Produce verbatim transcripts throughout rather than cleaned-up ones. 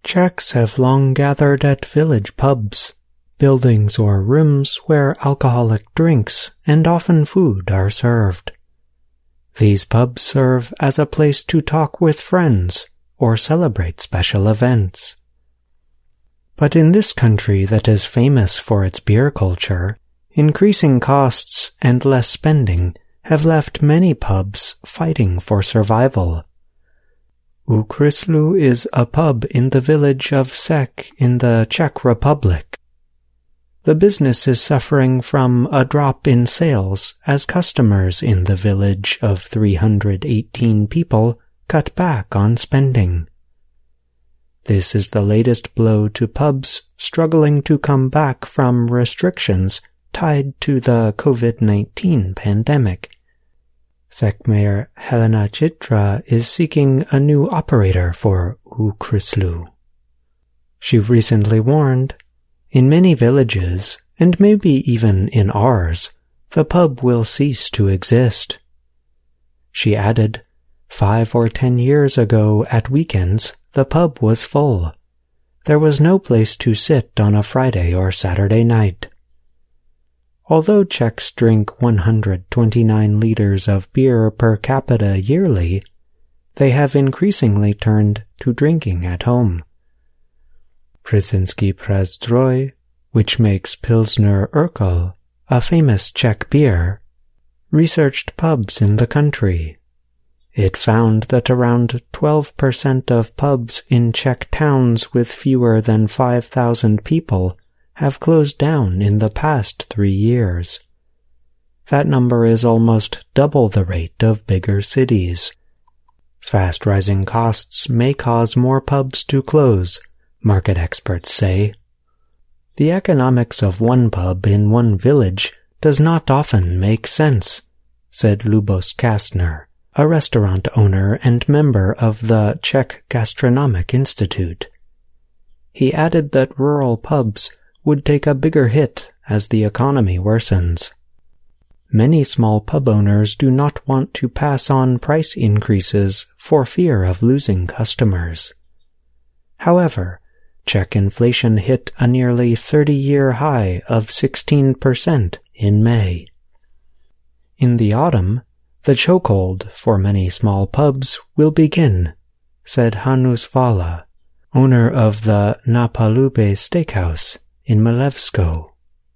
Czechs have long gathered at village pubs, buildings or rooms where alcoholic drinks and often food are served. These pubs serve as a place to talk with friends or celebrate special events. But in this country that is famous for its beer culture, increasing costs and less spending have left many pubs fighting for survival. Ukřeslo is a pub in the village of Čech in the Czech Republic. The business is suffering from a drop in sales as customers in the village of three hundred eighteen people cut back on spending. This is the latest blow to pubs struggling to come back from restrictions tied to the COVID nineteen pandemic. Czech Mayor Helena Chitra is seeking a new operator for Ukřeslo. She recently warned, "In many villages, and maybe even in ours, the pub will cease to exist." She added, Five or ten years ago at weekends, the pub was full. There was no place to sit on a Friday or Saturday night. Although Czechs drink one hundred twenty-nine liters of beer per capita yearly, they have increasingly turned to drinking at home. Plzeňský Prazdroj, which makes Pilsner Urquell, a famous Czech beer, researched pubs in the country. It found that around twelve percent of pubs in Czech towns with fewer than five thousand people have closed down in the past three years. That number is almost double the rate of bigger cities. Fast rising costs may cause more pubs to close, market experts say. The economics of one pub in one village does not often make sense, said Lubos Kastner, a restaurant owner and member of the Czech Gastronomic Institute. He added that rural pubs would take a bigger hit as the economy worsens. Many small pub owners do not want to pass on price increases for fear of losing customers. However, Czech inflation hit a nearly thirty-year high of sixteen percent in May. In the autumn, the chokehold for many small pubs will begin, said Hanus Vala, owner of the Na Palube Steakhouse in Milevsko.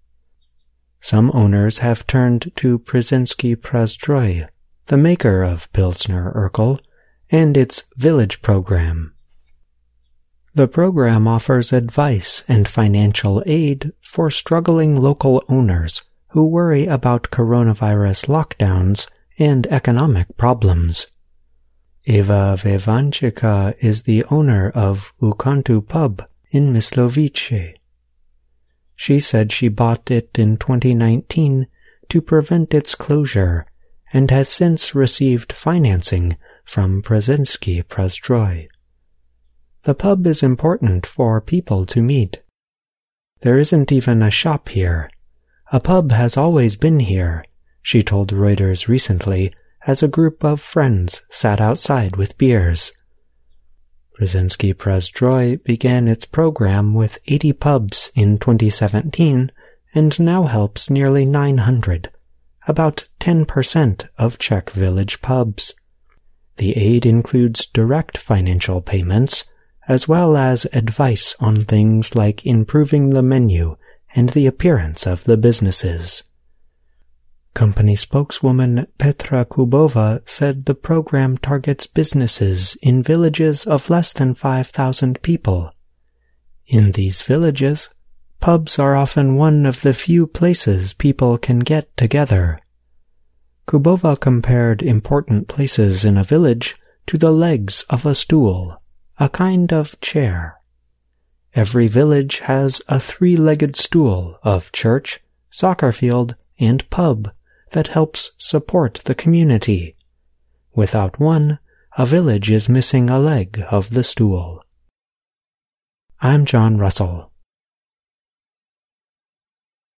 Some owners have turned to Plzeňský Prazdroj, the maker of Pilsner Urquell, and its village program. The program offers advice and financial aid for struggling local owners who worry about coronavirus lockdowns and economic problems. Eva Vevanchika is the owner of Ukantu Pub in Myslovice. She said she bought it in twenty nineteen to prevent its closure and has since received financing from Plzeňský Prazdroj. The pub is important for people to meet. There isn't even a shop here. A pub has always been here, she told Reuters recently as a group of friends sat outside with beers. Plzeňský Prazdroj began its program with eighty pubs in twenty seventeen and now helps nearly nine hundred, about ten percent of Czech village pubs. The aid includes direct financial payments, as well as advice on things like improving the menu and the appearance of the businesses. Company spokeswoman Petra Kubova said the program targets businesses in villages of less than five thousand people. In these villages, pubs are often one of the few places people can get together. Kubova compared important places in a village to the legs of a stool, a kind of chair. Every village has a three-legged stool of church, soccer field, and pub that helps support the community. Without one, a village is missing a leg of the stool. I'm John Russell.